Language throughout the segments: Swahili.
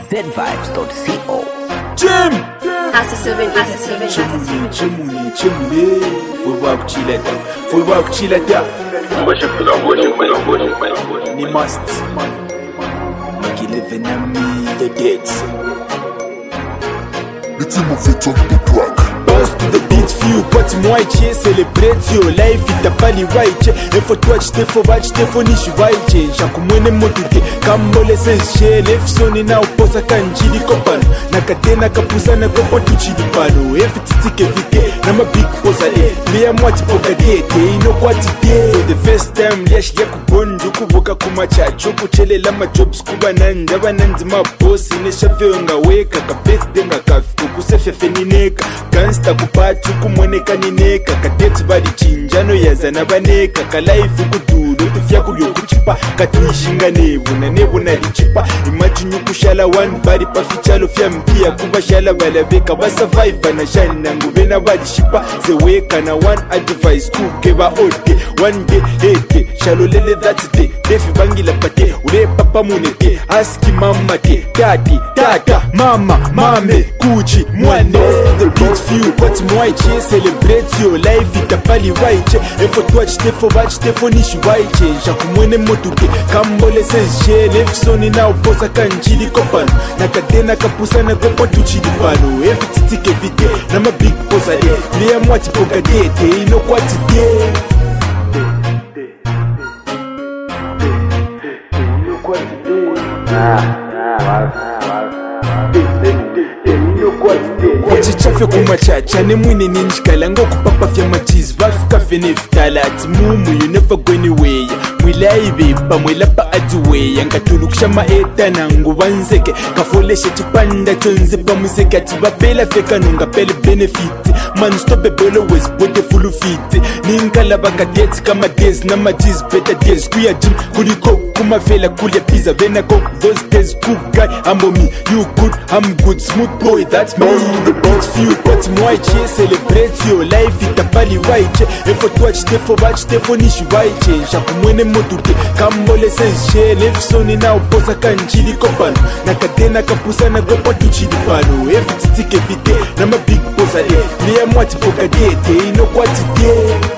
zvibes.co. Jim! Chimuni, faut voir que chilata. Ni must. Make it live in me, the deads. The team of it on the track. Bounce to the beat, few party mwache. Celebrate your life, itapali waiche. Efo twatch, tefo watch, tefo nishi waiche. Shakumwene motuke, kambole senshe. Lefsoni na uposa kanjili kopano. Nakatena kapusa na kopo tuchili pano. Efi titike vike, nama big posale. Liya mwati pokadete, ino kwa tite. For the first time, liya shiya kubonju. Kuboka kumachacho, kuchele lama jobs kubananda. Banandi mabosi, neshafe nga weka. Kapete nga kafiku, kusefefe nineka. Gangsta kupatu kumweneka nineka. Kadeti bali chinjano yazana baneka. Kalaifu kudulu, tufya kulyo kuchipa. Katuishinga nebu, na nebu na lichipa. Imagine kushala one body pafichalo fya mpia. Kubashala balabeka, basurvive na shani na nguvena bali shipa. Zeweka na one advice, kukeba ote. One day, hate, shalo lele that day. Defi bangila pate, ule papa muneke. Aski mama te, tati, tata, mama, mame, kuchi, mwane. The beat few, but mwache. Celebrate your life, itapali waiche. Efo twatch, tefo watch, tefo nishi waiche. Shakumwene motuke, kambole senshe. Lefsoni na uposa kanjili kopano. Nakatena kapusa na kopo tuchili pano. Efi titike vite, nama big posa de. Liya mwati pokadete, ino kwa tite. Wachichafe kumachacha nemwine ninjikalango kupapa fya machizi vafika fenefitala ati mumu you never go anywhere mwilaibepa mwilapa aduweya ngatulukusha maeta nangu banzeke kafoleshe chipanda chonzepa mwiseke ati bapela feka nunga pele benefiti man stop always bote fulu fiti ninkala bakadeti kama days na machizi better days kuya gym kuliko kumafela kulya pizza venako those days cool guy ambo me you good I'm good smooth boy that's me. The beat few but mwache. Celebrate your life, itapali waiche. Efo twatch, tefo watch, tefo nishi waiche. Shakumwene motuke, kambole senshe. Lefsoni na uposa kanjili kopano. Nakatena kapusa na gopo tuchili pano. Efi titike vite, nama big posa de. Liya mwati pokadete, ino kwa tite.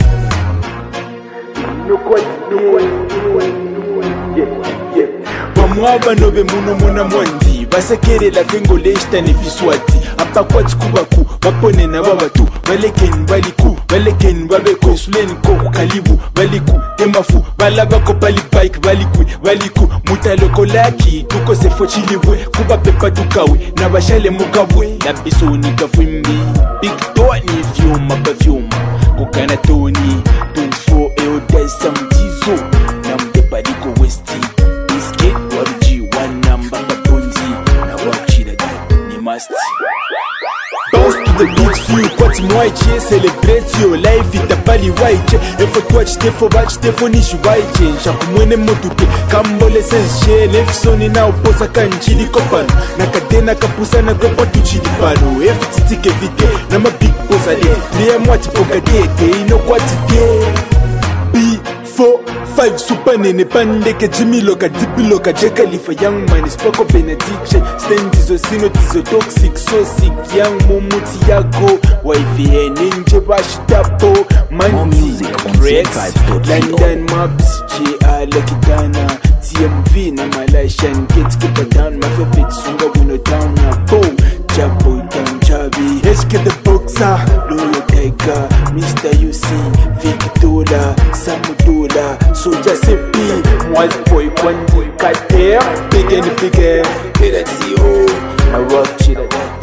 Ino kwa tite. Pamwaba nobe muno muna mwandi. Basekere la vengo leshta ne viswati. Apa kwati kubaku, bapone na babatu. Balekeni baliku, balekeni babeko. Suleni koku kalibu, baliku, temafu. Balabako pali bike, baliku. Mutaloko laki, tuko sefo chilibwe. Kuba pepa tukawe, na bashale mukabwe. Lapiso ni kafwimbi, big toa ni vyuma pa vyuma. Kukana toni, 24 eoda samtizo. Na mdepa liko westi. Biscuit, waruji, one number kaponzi. Na wakchila ni must. Bounce to the beat few, but mwache. Celebrate your life, itapali waiche. Efo twatch, tefo watch, tefo nishi waiche. Shakumwene motuke, kambole senshe. Lefsoni na uposa kanjili kopano. Nakatena kapusa na gopo tuchili pano. Efi titike vite, nama big posa de. Liya mwati pokadete, ino kwa tite. B4-5 super nene pandeke Jimmy Loka, Dippy Loka, Jekalifa, young man is Poco benediction. Stand dizo sino dizo toxic, so sick, young mumuti yako. YVN ninja bash tapo, manti, Rex, London maps, JR Lucky Dana, TMV na Malaysian kids keep it down, my favorite sunga wino down na po, Chapo down Chabi, HK the boxer, Loyo Tiger, Mr. UC, Victola, Samudula, Soja CP, Mwazi boy Kwandi, Kater, big and bigger, get at CEO, I rock chilla.